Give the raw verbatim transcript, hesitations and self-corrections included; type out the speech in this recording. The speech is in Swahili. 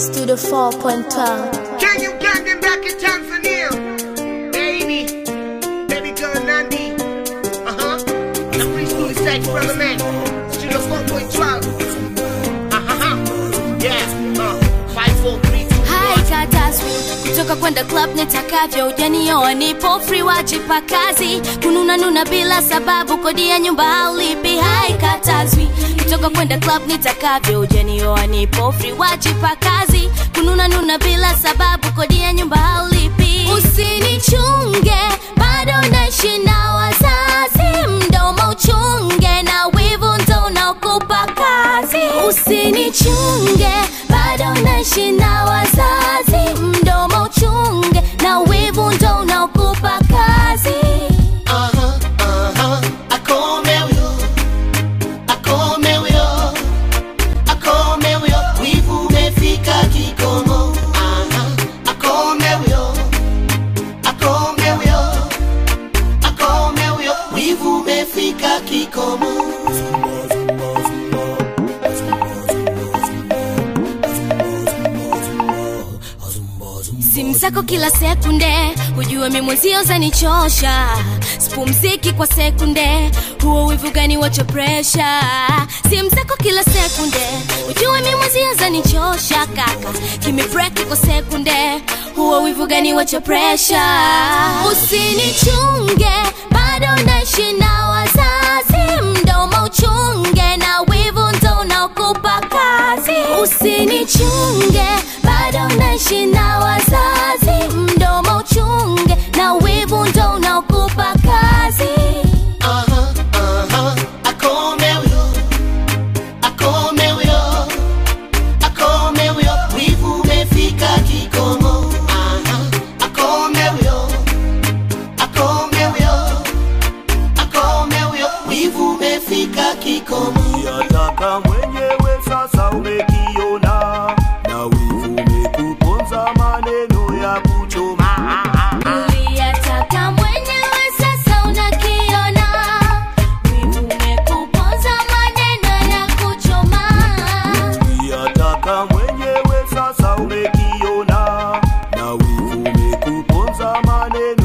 Studio four point twelve. Can you get them back in Tanzania? Baby, baby girl Nandi. Uh-huh. The free school sex brother man. Studio four point twelve. Uh-huh. Yeah. Uh, five, four, three, two, Hai kataswi kutoka kwenda club nitakavyo, ujanioa nipo free, wajipa kazi kununa nuna bila sababu, kodi ya nyumba haulipi. Hai kataswi kutoka kwenda club nitakavyo, ujanioa nipo free, wajipa kazi kununa nuna bila sababu, kodi ya nyumba haulipi. Usinichunge bado naishi na wazazi, mdomo uchunge na wivu ndo unaokupa kazi. Usinichunge bado naishi na wazazi, mdomo uchunge na wivu ndo unaokupa kazi. uh-huh, uh-huh. Akome huyo, akome huyo, akome huyo, wivu umefika kikomo. uh-huh. Akome huyo, akome huyo, akome huyo, wivu umefika kikomo. Simu zako kila sekunde, ujue mimi mwenzio zanichosha. Sipumziki kwa sekunde, huo wivu gani wacha pressure. Simu zako kila sekunde, ujue mimi mwenzio zanichosha kaka. Kimi break kwa sekunde, huo wivu gani wacha pressure. Usinichunge bado naishi na wazazi, mdomo uchunge na wivu ndo unaokupa kazi. Usinichunge bado naishi na wazazi, mdomo uchunge na wivu ndo unaokupa kazi. uh-huh, uh-huh. Akome huyo, akome huyo, akome huyo, wivu umefika kikomo. uh-huh. Akome huyo, akome huyo, akome huyo, wivu umefika kikomo. Yataka mwenyewe sasa umekiona, na wivu umekuponza maneno ya kuchoma. Uliyataka mwenyewe sasa unakiona, wivu umekuponza maneno ya kuchoma. Yataka mwenyewe sasa umekiona, na wivu umekuponza maneno